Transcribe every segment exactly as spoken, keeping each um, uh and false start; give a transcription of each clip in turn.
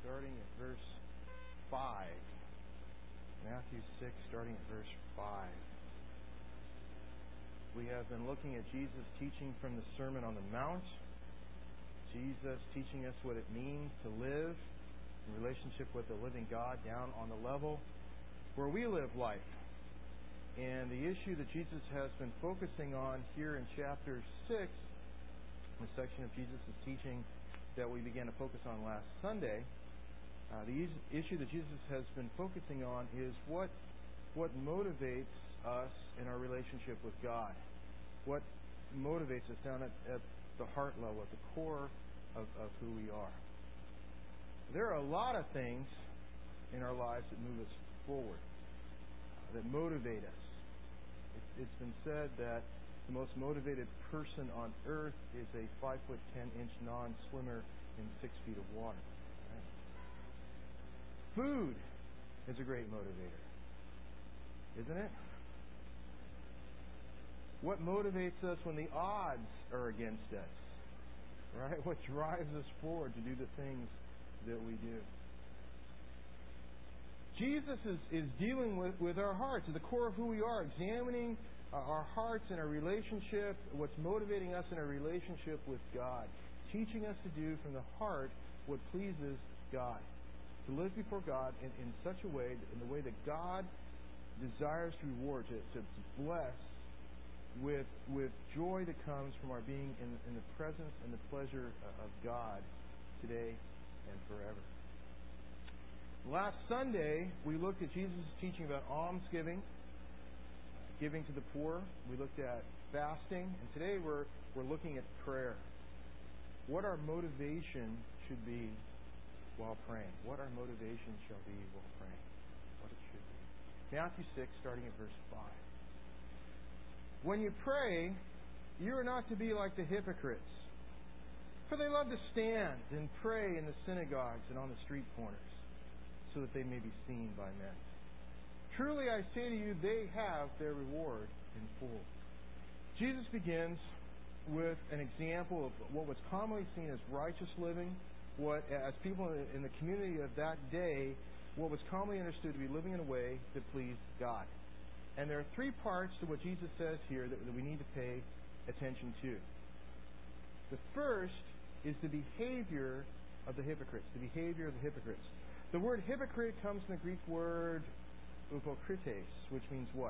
starting at verse five. Matthew six, starting at verse five. We have been looking at Jesus teaching from the Sermon on the Mount. Jesus teaching us what it means to live in relationship with the living God down on the level where we live life. And the issue that Jesus has been focusing on here in chapter six, the section of Jesus' teaching that we began to focus on last Sunday, uh, the issue that Jesus has been focusing on is what what motivates us in our relationship with God. What motivates us down at, at the heart level, at the core of, of who we are. There are a lot of things in our lives that move us forward, uh, that motivate us. It, it's been said that the most motivated person on earth is a five foot ten inch non-swimmer in six feet of water. Right? Food is a great motivator, isn't it? What motivates us when the odds are against us? Right? What drives us forward to do the things that we do? Jesus is, is dealing with, with our hearts at the core of who we are, examining our hearts and our relationship, what's motivating us in our relationship with God, teaching us to do from the heart what pleases God, to live before God in, in such a way, in the way that God desires to reward, to, to bless with with joy that comes from our being in, in the presence and the pleasure of God today and forever. Last Sunday, we looked at Jesus' teaching about almsgiving, giving to the poor. We looked at fasting, and today we're we're looking at prayer. What our motivation should be while praying. What our motivation shall be while praying. What it should be. Matthew six, starting at verse five. When you pray, you are not to be like the hypocrites, for they love to stand and pray in the synagogues and on the street corners, so that they may be seen by men. Truly I say to you, they have their reward in full. Jesus begins with an example of what was commonly seen as righteous living, what, as people in the community of that day, what was commonly understood to be living in a way that pleased God. And there are three parts to what Jesus says here that, that we need to pay attention to. The first is the behavior of the hypocrites, the behavior of the hypocrites. The word hypocrite comes from the Greek word upokrites, which means what?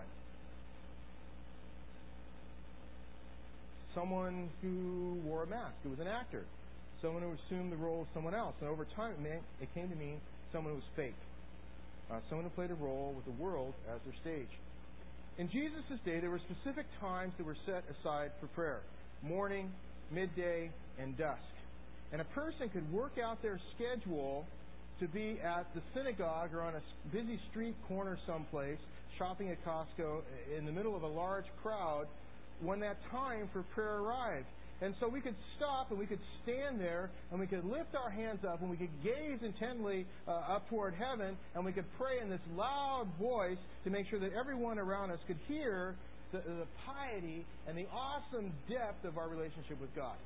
Someone who wore a mask, who was an actor. Someone who assumed the role of someone else. And over time it, meant, it came to mean someone who was fake. Uh, someone who played a role with the world as their stage. In Jesus' day, there were specific times that were set aside for prayer. Morning, midday, and dusk. And a person could work out their schedule to be at the synagogue or on a busy street corner someplace, shopping at Costco, in the middle of a large crowd, when that time for prayer arrived. And so we could stop and we could stand there and we could lift our hands up and we could gaze intently uh, up toward heaven and we could pray in this loud voice to make sure that everyone around us could hear the, the piety and the awesome depth of our relationship with God.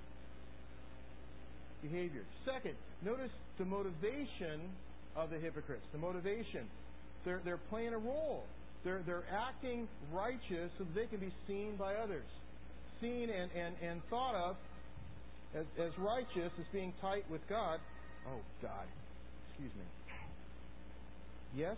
Behavior. Second, notice the motivation of the hypocrites. The motivation. They're, they're playing a role. They're, they're acting righteous so that they can be seen by others. Seen and, and, and thought of as, as righteous, as being tight with God. Oh, God. Excuse me. Yes?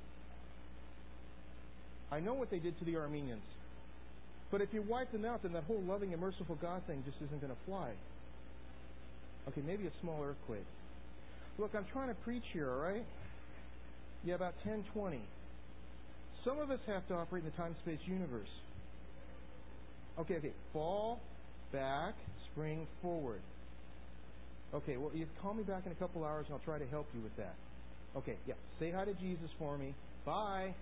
I know what they did to the Armenians. But if you wipe them out, then that whole loving and merciful God thing just isn't going to fly. Okay, maybe a small earthquake. Look, I'm trying to preach here, all right? Yeah, about ten twenty. Some of us have to operate in the time-space universe. Okay, okay. Fall, back, spring, forward. Okay, well, you call me back in a couple hours and I'll try to help you with that. Okay, yeah. Say hi to Jesus for me. Bye.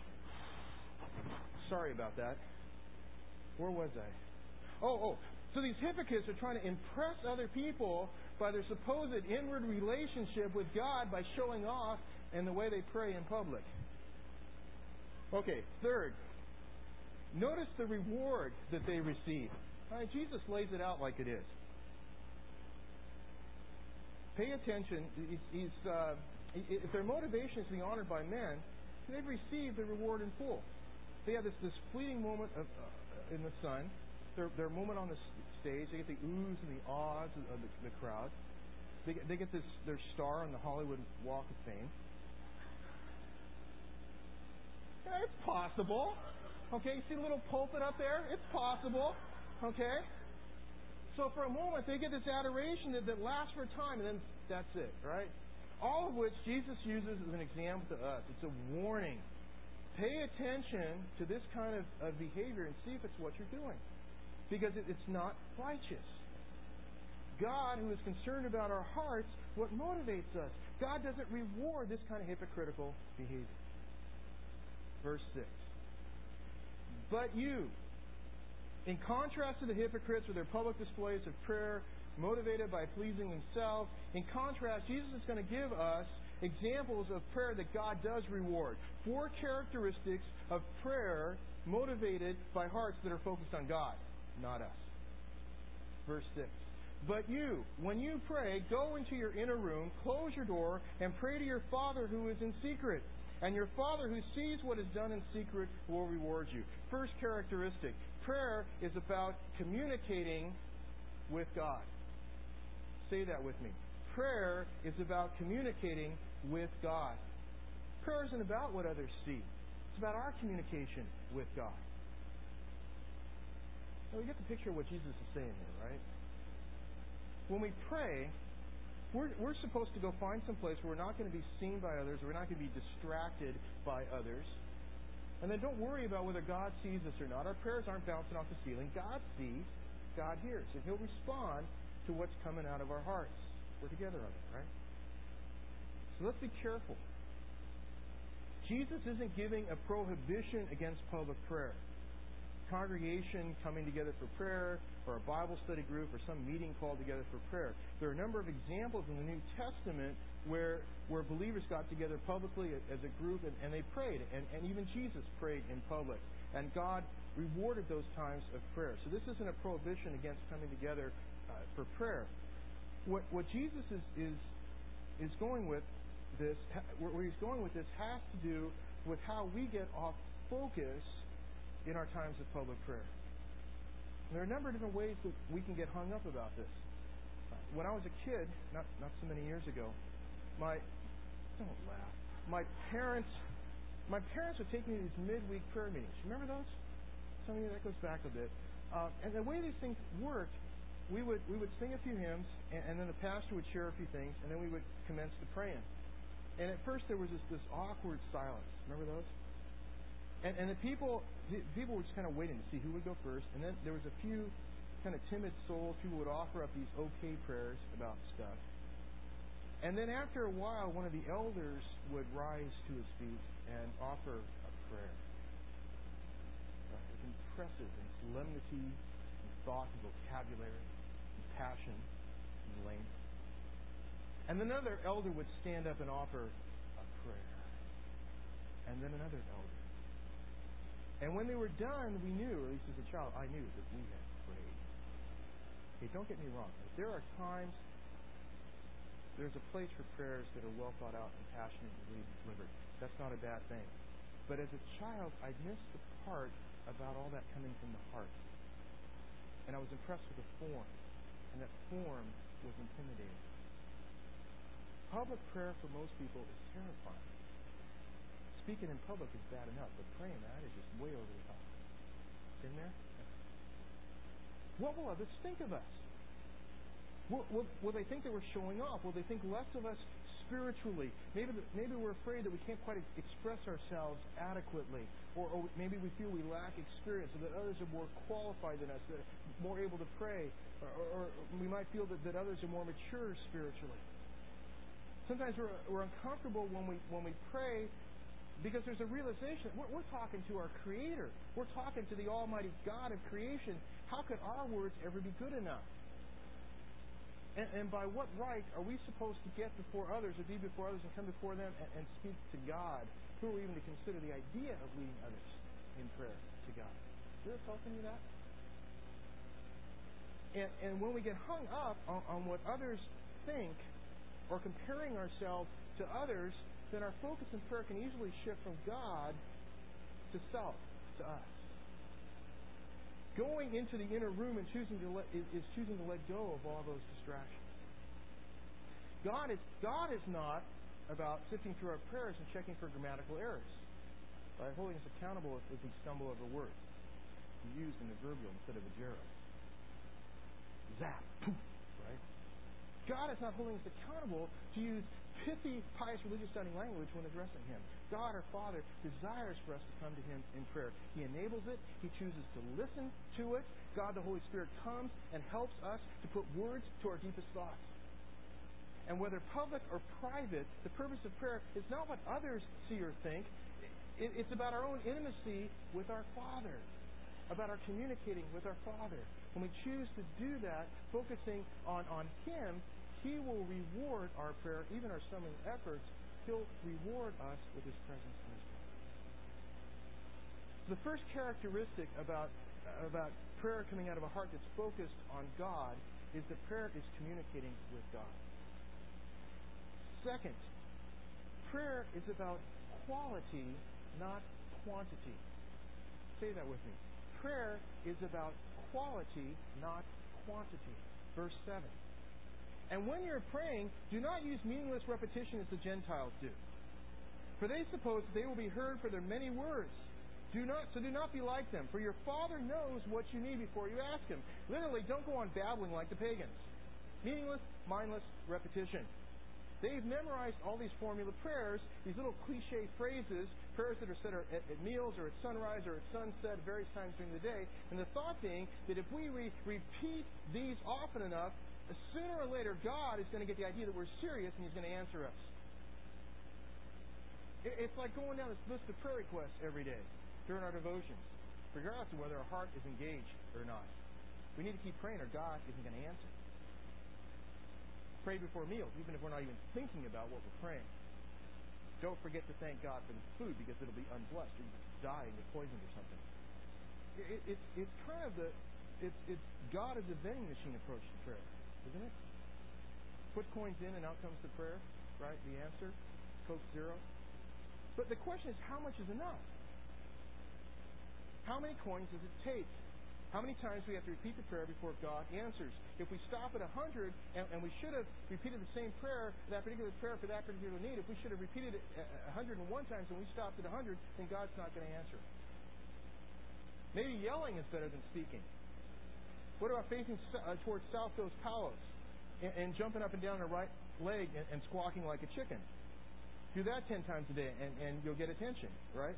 Sorry about that. Where was I? Oh, oh. So these hypocrites are trying to impress other people by their supposed inward relationship with God by showing off in the way they pray in public. Okay, third. Notice the reward that they receive. All right, Jesus lays it out like it is. Pay attention. He's, he's, uh, if their motivation is to be honored by men, they've received the reward in full. They have this, this fleeting moment of, uh, in the sun, their, their moment on the stage. They get the oohs and the ahs of the, the crowd. They get, they get this their star on the Hollywood Walk of Fame. Yeah, it's possible. Okay, you see the little pulpit up there? It's possible. Okay? So for a moment, they get this adoration that, that lasts for a time, and then that's it, right? All of which Jesus uses as an example to us. It's a warning. Pay attention to this kind of, of behavior and see if it's what you're doing. Because it, it's not righteous. God, who is concerned about our hearts, what motivates us. God doesn't reward this kind of hypocritical behavior. Verse six. But you, in contrast to the hypocrites with their public displays of prayer motivated by pleasing Himself, in contrast, Jesus is going to give us examples of prayer that God does reward. Four characteristics of prayer motivated by hearts that are focused on God, not us. Verse six. But you, when you pray, go into your inner room, close your door, and pray to your Father who is in secret. And your Father who sees what is done in secret will reward you. First characteristic. Prayer is about communicating with God. Say that with me. Prayer is about communicating with God. Prayer isn't about what others see. It's about our communication with God. Now we get the picture of what Jesus is saying here, right? When we pray, we're, we're supposed to go find some place where we're not going to be seen by others, we're not going to be distracted by others. And then don't worry about whether God sees us or not. Our prayers aren't bouncing off the ceiling. God sees, God hears. And He'll respond to what's coming out of our hearts. We're together on it, right? So let's be careful. Jesus isn't giving a prohibition against public prayer. Congregation coming together for prayer, or a Bible study group, or some meeting called together for prayer. There are a number of examples in the New Testament where where believers got together publicly as a group and, and they prayed, and, and even Jesus prayed in public. And God rewarded those times of prayer. So this isn't a prohibition against coming together uh, for prayer. What what Jesus is is is going with this, where he's going with this, has to do with how we get off focus in our times of public prayer. And there are a number of different ways that we can get hung up about this. When I was a kid, not not so many years ago, my don't laugh. My parents, my parents would take me to these midweek prayer meetings. Remember those? Some of you, that goes back a bit. Uh, and the way these things worked, we would we would sing a few hymns, and, and then the pastor would share a few things, and then we would commence the praying. And at first there was this, this awkward silence. Remember those? And, and the people, the people were just kind of waiting to see who would go first. And then there was a few kind of timid souls. People would offer up these okay prayers about stuff. And then after a while, one of the elders would rise to his feet and offer a prayer. Right? With impressive and solemnity and thought and vocabulary and passion and length. And then another elder would stand up and offer a prayer. And then another elder. And when they were done, we knew, or at least as a child, I knew that we had prayed. Okay, don't get me wrong. If there are times, there's a place for prayers that are well thought out and passionately delivered. That's not a bad thing. But as a child, I missed the part about all that coming from the heart. And I was impressed with the form. And that form was intimidating. Public prayer for most people is terrifying. Speaking in public is bad enough, but praying that is just way over the top. Been there? What will others think of us? Will, will, will they think that we're showing off? Will they think less of us spiritually? Maybe maybe we're afraid that we can't quite express ourselves adequately, or, or maybe we feel we lack experience, or that others are more qualified than us, that are more able to pray, or, or, or we might feel that, that others are more mature spiritually. Sometimes we're, we're uncomfortable when we when we pray. Because there's a realization, we're, we're talking to our Creator. We're talking to the Almighty God of creation. How could our words ever be good enough? And, and by what right are we supposed to get before others, or be before others, and come before them and, and speak to God? Who are we even to consider the idea of leading others in prayer to God? Is there a thought to that? And, and when we get hung up on, on what others think, or comparing ourselves to others, then our focus in prayer can easily shift from God to self, to us. Going into the inner room and choosing to let, is, is choosing to let go of all those distractions. God is God is not about sifting through our prayers and checking for grammatical errors, by holding us accountable if, if we stumble over words. We use an adverbial instead of a gerund. Zap, poof, right? God is not holding us accountable to use pithy, pious, religious-sounding language when addressing Him. God, our Father, desires for us to come to Him in prayer. He enables it. He chooses to listen to it. God, the Holy Spirit, comes and helps us to put words to our deepest thoughts. And whether public or private, the purpose of prayer is not what others see or think. It's about our own intimacy with our Father, about our communicating with our Father. When we choose to do that, focusing on, on Him, He will reward our prayer, even our stumbling efforts. He'll reward us with His presence and His power. The first characteristic about, about prayer coming out of a heart that's focused on God is that prayer is communicating with God. Second, prayer is about quality, not quantity. Say that with me. Prayer is about quality, not quantity. Verse seven. And when you're praying, do not use meaningless repetition as the Gentiles do. For they suppose that they will be heard for their many words. Do not, so do not be like them, for your Father knows what you need before you ask Him. Literally, don't go on babbling like the pagans. Meaningless, mindless repetition. They've memorized all these formula prayers, these little cliche phrases, prayers that are said at, at meals or at sunrise or at sunset various times during the day. And the thought being that if we re- repeat these often enough, sooner or later God is going to get the idea that we're serious and He's going to answer us. It, it's like going down this list of prayer requests every day during our devotions, regardless of whether our heart is engaged or not. We need to keep praying or God isn't going to answer. Pray before meals, even if we're not even thinking about what we're praying. Don't forget to thank God for the food because it'll be unblessed or you die and get poisoned or something. It, it, it's kind of the it's, it's God is a vending machine approach to prayer, isn't it? Put coins in and out comes the prayer, right? The answer, Coke Zero. But the question is, how much is enough? How many coins does it take? How many times do we have to repeat the prayer before God answers? If we stop at a hundred, and, and we should have repeated the same prayer, that particular prayer for that particular need, if we should have repeated it a hundred and one times and we stopped at a hundred, then God's not going to answer. Maybe yelling is better than speaking. What about facing uh, towards South Dos Palos and, and jumping up and down the right leg and, and squawking like a chicken? Do that ten times a day and, and you'll get attention, right?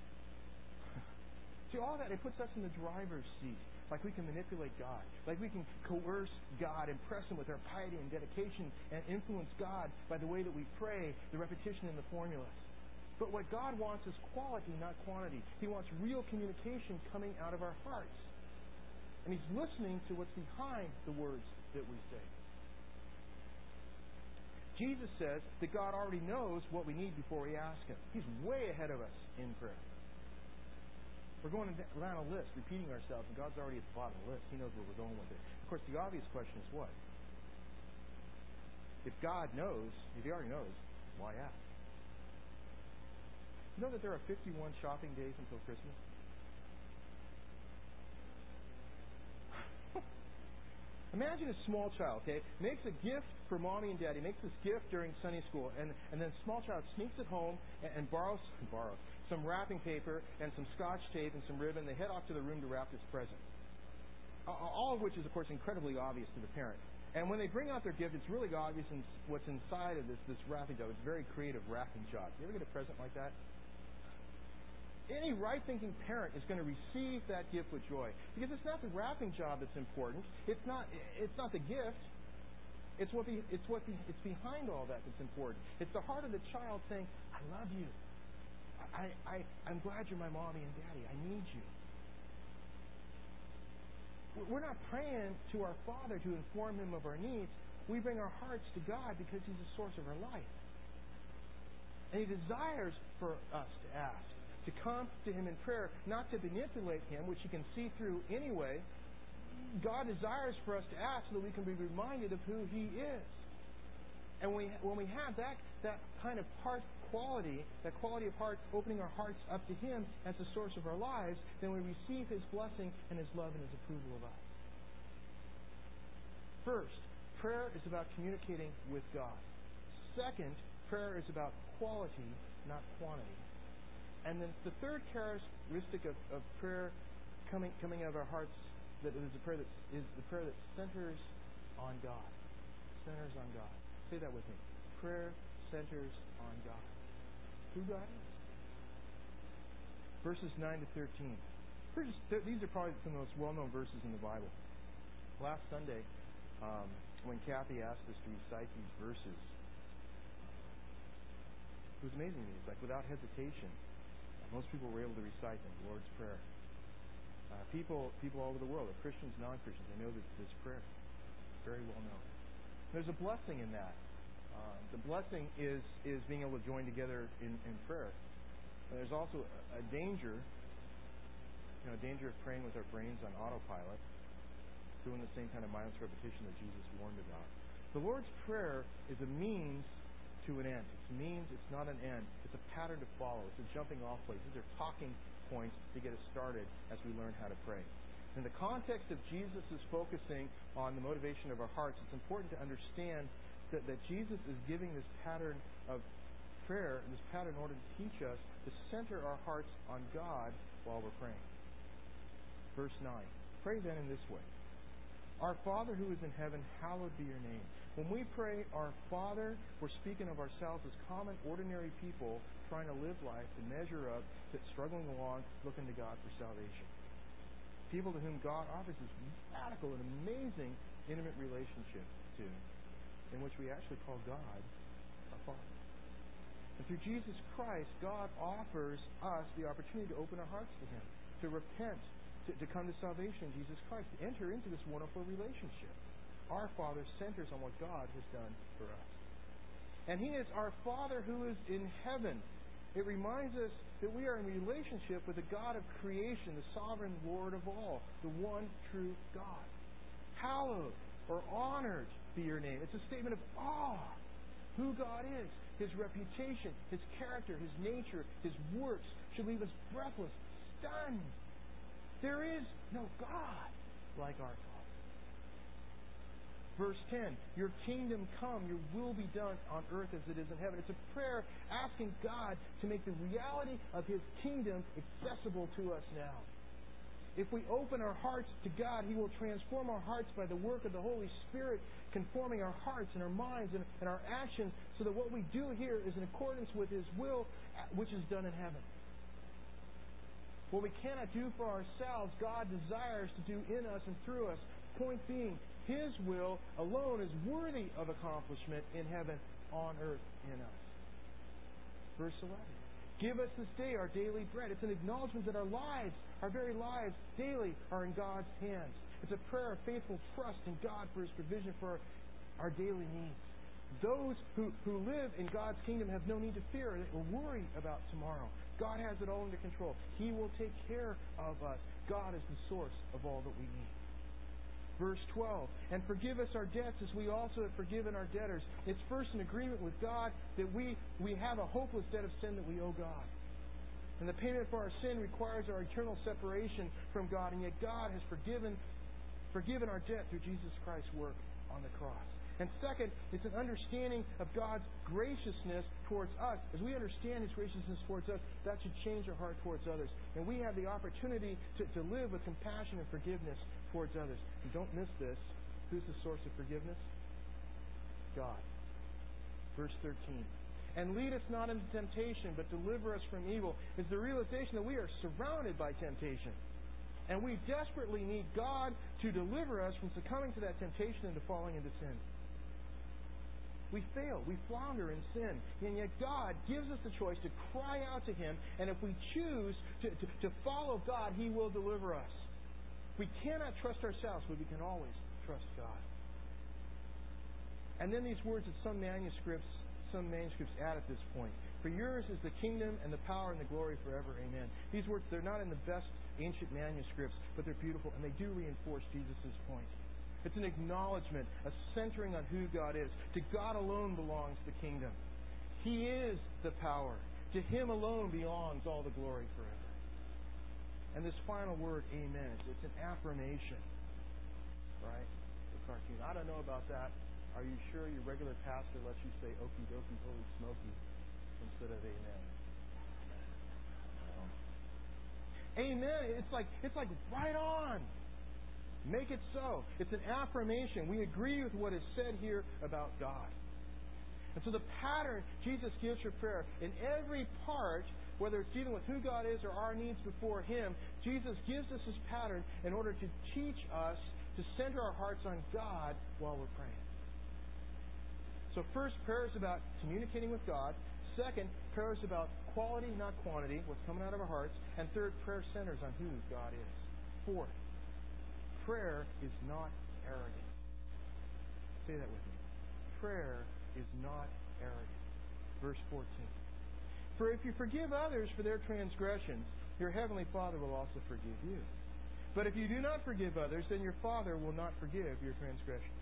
See, all that, it puts us in the driver's seat. Like we can manipulate God. Like we can coerce God, impress Him with our piety and dedication, and influence God by the way that we pray, the repetition and the formulas. But what God wants is quality, not quantity. He wants real communication coming out of our hearts. And He's listening to what's behind the words that we say. Jesus says that God already knows what we need before we ask Him. He's way ahead of us in prayer. We're going around a list, repeating ourselves, and God's already at the bottom of the list. He knows where we're going with it. Of course, the obvious question is what? If God knows, if He already knows, why ask? You know that there are fifty-one shopping days until Christmas? Imagine a small child, okay, makes a gift for mommy and daddy, makes this gift during Sunday school, and, and then a small child sneaks it home and, and borrows, borrows some wrapping paper and some scotch tape and some ribbon. They head off to the room to wrap this present. All of which is, of course, incredibly obvious to the parent. And when they bring out their gift, it's really obvious in what's inside of this, this wrapping job. It's a very creative wrapping job. You ever get a present like that? Any right-thinking parent is going to receive that gift with joy. Because it's not the wrapping job that's important. It's not It's not the gift. It's what be, it's what be, it's behind all that that's important. It's the heart of the child saying, I love you. I, I, I'm glad you're my mommy and daddy. I need you. We're not praying to our Father to inform Him of our needs. We bring our hearts to God because He's the source of our life. And He desires for us to ask, to come to Him in prayer, not to manipulate Him, which He can see through anyway. God desires for us to ask so that we can be reminded of who He is. And when we, when we have that, that kind of heart quality, that quality of heart, opening our hearts up to Him as the source of our lives, then we receive His blessing and His love and His approval of us. First, prayer is about communicating with God. Second, prayer is about quality, not quantity. And then the third characteristic of, of prayer coming coming out of our hearts, that is the prayer that is the prayer that centers on God. Centers on God. Say that with me. Prayer centers on God. Who God is. Verses nine to thirteen. Just, these are probably some of the most well-known verses in the Bible. Last Sunday, um, when Kathy asked us to recite these verses, it was amazing to me. It's like without hesitation, most people were able to recite them, the Lord's Prayer. Uh, people people all over the world, Christians, non-Christians, they know this, this prayer. Very well known. There's a blessing in that. Uh, the blessing is is being able to join together in, in prayer. And there's also a, a danger, you know, a danger of praying with our brains on autopilot, doing the same kind of mindless repetition that Jesus warned about. The Lord's Prayer is a means to an end. It's a means, it's not an end. It's a pattern to follow. It's a jumping off place. These are talking points to get us started as we learn how to pray. In the context of Jesus is focusing on the motivation of our hearts, it's important to understand that, that Jesus is giving this pattern of prayer, this pattern in order to teach us to center our hearts on God while we're praying. Verse nine. Pray then in this way. Our Father who is in heaven, hallowed be your name. When we pray, Our Father, we're speaking of ourselves as common, ordinary people trying to live life, to measure up, to struggling along, looking to God for salvation. People to whom God offers this radical and amazing intimate relationship to, in which we actually call God our Father. And through Jesus Christ, God offers us the opportunity to open our hearts to Him, to repent, to, to come to salvation in Jesus Christ, to enter into this wonderful relationship. Our Father centers on what God has done for us. And He is our Father who is in heaven. It reminds us that we are in relationship with the God of creation, the sovereign Lord of all, the one true God. Hallowed or honored be your name. It's a statement of awe. Who God is, His reputation, His character, His nature, His works should leave us breathless, stunned. There is no God like our Father. Verse ten, your kingdom come, your will be done on earth as it is in heaven. It's a prayer asking God to make the reality of His kingdom accessible to us now. If we open our hearts to God, He will transform our hearts by the work of the Holy Spirit, conforming our hearts and our minds and, and our actions so that what we do here is in accordance with His will, which is done in heaven. What we cannot do for ourselves, God desires to do in us and through us. Point being, His will alone is worthy of accomplishment in heaven, on earth, in us. Verse eleven. Give us this day our daily bread. It's an acknowledgement that our lives, our very lives, daily are in God's hands. It's a prayer of faithful trust in God for His provision for our, our daily needs. Those who, who live in God's kingdom have no need to fear or worry about tomorrow. God has it all under control. He will take care of us. God is the source of all that we need. Verse twelve, and forgive us our debts as we also have forgiven our debtors. It's first an agreement with God that we, we have a hopeless debt of sin that we owe God. And the payment for our sin requires our eternal separation from God, and yet God has forgiven, forgiven our debt through Jesus Christ's work on the cross. And second, it's an understanding of God's graciousness towards us. As we understand His graciousness towards us, that should change our heart towards others. And we have the opportunity to, to live with compassion and forgiveness towards others. And don't miss this. Who's the source of forgiveness? God. Verse thirteen. And lead us not into temptation, but deliver us from evil. Is the realization that we are surrounded by temptation. And we desperately need God to deliver us from succumbing to that temptation and to falling into sin. We fail. We flounder in sin. And yet God gives us the choice to cry out to Him. And if we choose to, to, to follow God, He will deliver us. We cannot trust ourselves, but we can always trust God. And then these words that some manuscripts, some manuscripts add at this point. For yours is the kingdom and the power and the glory forever. Amen. These words, they're not in the best ancient manuscripts, but they're beautiful, and they do reinforce Jesus' point. It's an acknowledgement, a centering on who God is. To God alone belongs the kingdom. He is the power. To Him alone belongs all the glory forever. And this final word, amen, it's an affirmation. Right? The cartoon. I don't know about that. Are you sure your regular pastor lets you say okie dokie, holy smoky instead of amen? No. Amen. It's like it's like right on. Make it so. It's an affirmation. We agree with what is said here about God. And so the pattern Jesus gives for prayer, in every part, whether it's dealing with who God is or our needs before Him, Jesus gives us this pattern in order to teach us to center our hearts on God while we're praying. So first, prayer is about communicating with God. Second, prayer is about quality, not quantity, what's coming out of our hearts. And third, prayer centers on who God is. Fourth, prayer is not arrogant. Say that with me. Prayer is not arrogant. Verse fourteen. For if you forgive others for their transgressions, your heavenly Father will also forgive you. But if you do not forgive others, then your Father will not forgive your transgressions.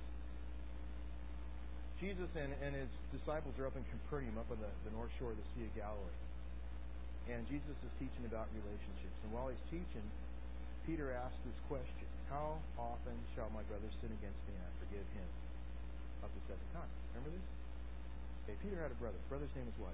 Jesus and, and His disciples are up in Capernaum, up on the, the north shore of the Sea of Galilee. And Jesus is teaching about relationships. And while He's teaching, Peter asks this question: how often shall my brother sin against me and I forgive him? Up to seven times. Remember this? Okay, Peter had a brother. Brother's name was what?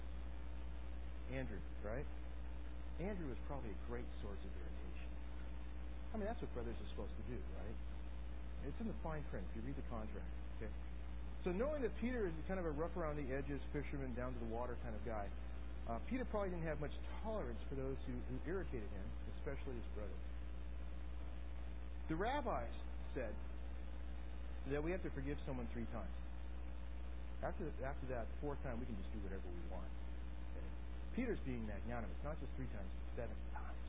Andrew, right? Andrew was probably a great source of irritation. I mean, that's what brothers are supposed to do, right? It's in the fine print if you read the contract. Okay. So knowing that Peter is kind of a rough around the edges, fisherman, down to the water kind of guy, uh, Peter probably didn't have much tolerance for those who, who irritated him, especially his brother. The rabbis said that we have to forgive someone three times. After after that, the fourth time, we can just do whatever we want. Okay? Peter's being magnanimous, not just three times, but seven times.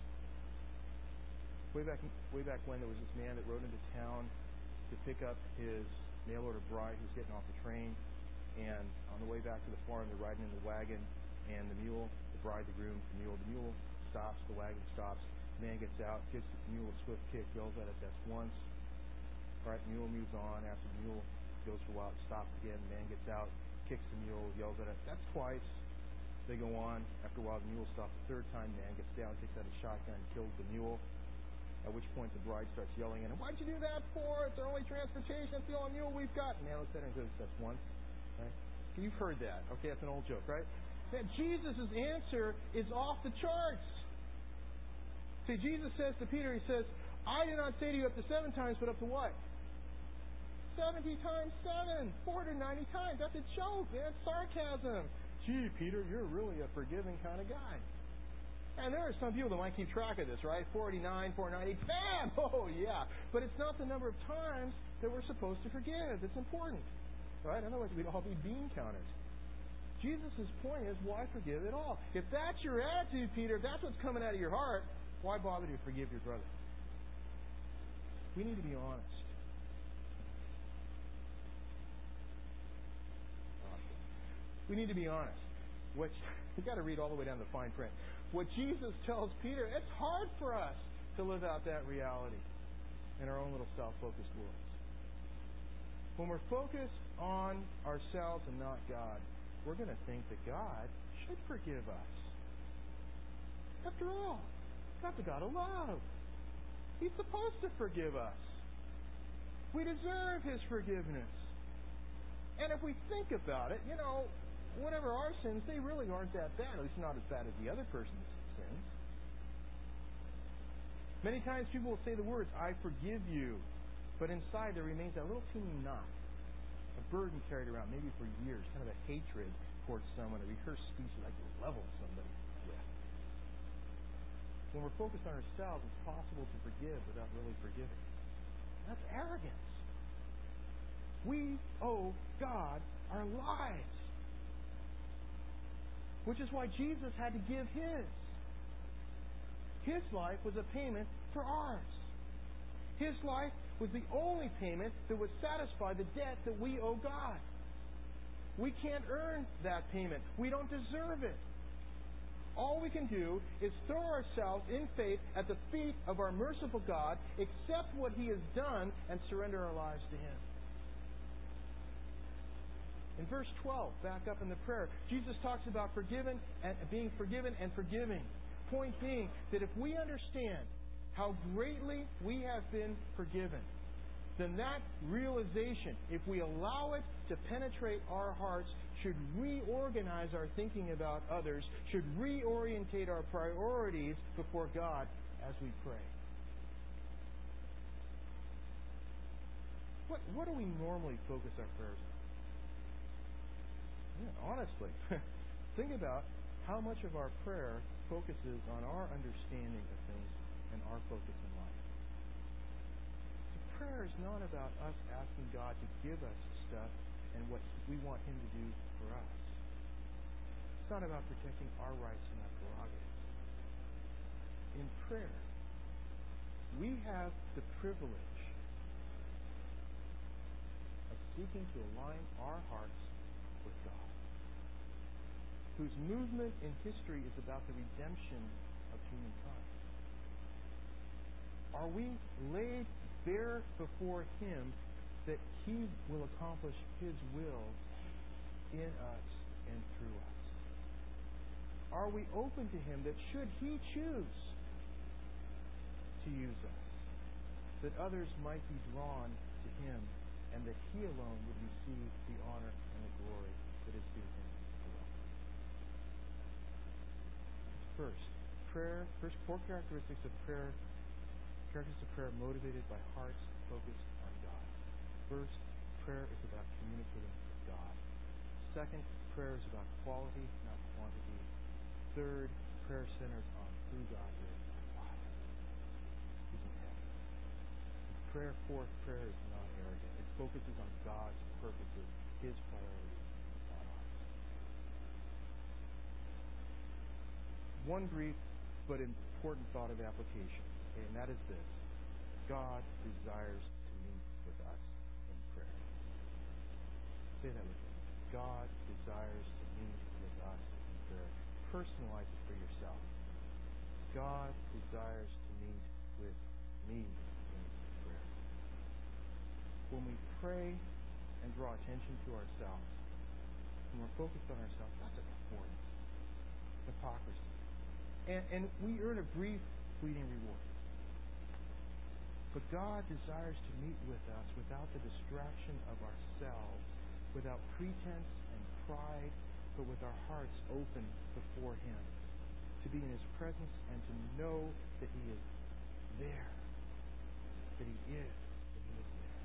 Way back, way back when, there was this man that rode into town to pick up his mail-order bride who was getting off the train, and on the way back to the farm, they're riding in the wagon, and the mule, the bride, the groom, the mule, the mule stops, the wagon stops. The man gets out, gives the mule a swift kick, yells at it. That's once. All right, the mule moves on. After the mule goes for a while, it stops again. The man gets out, kicks the mule, yells at it. That's twice. They go on. After a while, the mule stops. The third time, the man gets down, takes out a shotgun, kills the mule. At which point, the bride starts yelling at him, "Why'd you do that for? It's our only transportation. It's the only mule we've got." And the man looks at her and says, "That's once." Right? You've heard that. Okay, that's an old joke, right? Now, Jesus' answer is off the charts. See, Jesus says to Peter, He says, "I did not say to you up to seven times, but up to what? seventy times seven. four hundred ninety times. That's a joke. That's sarcasm. Gee, Peter, you're really a forgiving kind of guy." And there are some people that might keep track of this, right? four eighty-nine, four ninety, bam! Oh, yeah. But it's not the number of times that we're supposed to forgive. It's important, right? Otherwise, we'd all be bean counters. Jesus' point is, why forgive at all? If that's your attitude, Peter, if that's what's coming out of your heart, why bother to forgive your brother? We need to be honest. We need to be honest. Which you've got to read all the way down to the fine print. What Jesus tells Peter, it's hard for us to live out that reality in our own little self-focused worlds. When we're focused on ourselves and not God, we're going to think that God should forgive us. After all, God's a God of love. He's supposed to forgive us. We deserve His forgiveness. And if we think about it, you know, whatever our sins, they really aren't that bad. At least not as bad as the other person's sins. Many times people will say the words, "I forgive you," but inside there remains that little teeny knot, a burden carried around, maybe for years, kind of a hatred towards someone, a rehearsed speech you like to level somebody with. When we're focused on ourselves, it's possible to forgive without really forgiving. That's arrogance. We owe God our lives. Which is why Jesus had to give His. His life was a payment for ours. His life was the only payment that would satisfy the debt that we owe God. We can't earn that payment. We don't deserve it. all we can do is throw ourselves in faith at the feet of our merciful God, accept what He has done, and surrender our lives to Him. In verse twelve, back up in the prayer, Jesus talks about forgiven and being forgiven and forgiving. Point being that if we understand how greatly we have been forgiven, then that realization, if we allow it to penetrate our hearts, should reorganize our thinking about others, should reorientate our priorities before God as we pray. What, what do we normally focus our prayers on? Yeah, honestly, think about how much of our prayer focuses on our understanding of things and our focus in life. So prayer is not about us asking God to give us stuff and what we want Him to do for us. It's not about protecting our rights and our prerogatives. In prayer, we have the privilege of seeking to align our hearts with God, whose movement in history is about the redemption of humankind. Are we laid bare before Him that He will accomplish His will in us and through us? Are we open to Him that should He choose to use us, that others might be drawn to Him and that He alone would receive the honor and the glory that is due Him alone? First, prayer, first four characteristics of prayer, characteristics of prayer motivated by hearts focused on God. First, prayer is about communicating with God. Second, prayer is about quality, not quantity. Third, prayer centers on who God is and why He's in heaven. And prayer, fourth, prayer is not arrogant. It focuses on God's purposes, His priorities, not ours. One brief but important thought of application, okay, and that is this: God desires to meet with us in prayer. Say that with me. God desires to meet with us in prayer. Personalize it for yourself. God desires to meet with me in prayer. When we pray and draw attention to ourselves, when we're focused on ourselves, that's a performance. Hypocrisy. And, and we earn a brief, fleeting reward. But God desires to meet with us without the distraction of ourselves, without pretense and pride, but with our hearts open before Him, to be in His presence and to know that He is there, that He is, that He is there.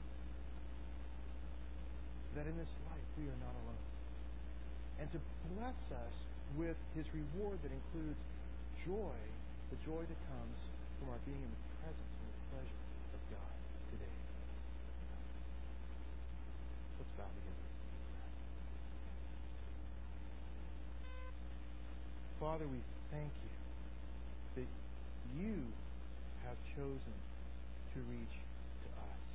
That in this life we are not alone. And to bless us with His reward that includes joy, the joy that comes from our being in the presence and the pleasure of God today. Let's bow together. Father, we thank You that You have chosen to reach to us.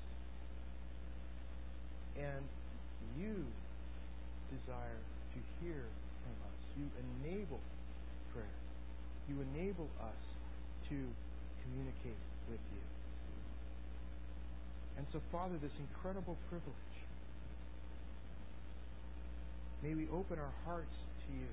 And You desire to hear from us. You enable prayer. You enable us to communicate with You. And so, Father, this incredible privilege, may we open our hearts to You,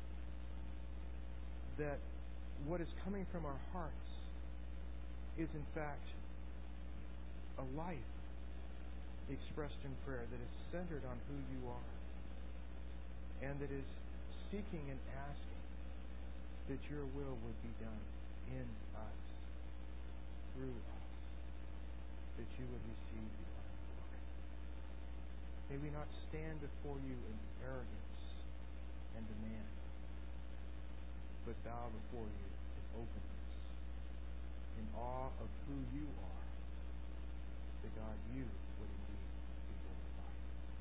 that what is coming from our hearts is in fact a life expressed in prayer that is centered on who You are, and that is seeking and asking that Your will would be done in us, through us, that You would receive the honor and glory. May we not stand before You in arrogance and demand, but bow before You in openness, in awe of who You are, that God, You would indeed be glorified.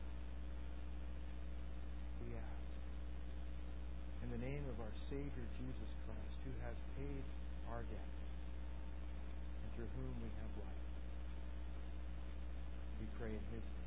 We ask in the name of our Savior Jesus Christ, who has paid our debt and through whom we have life. We pray in His name.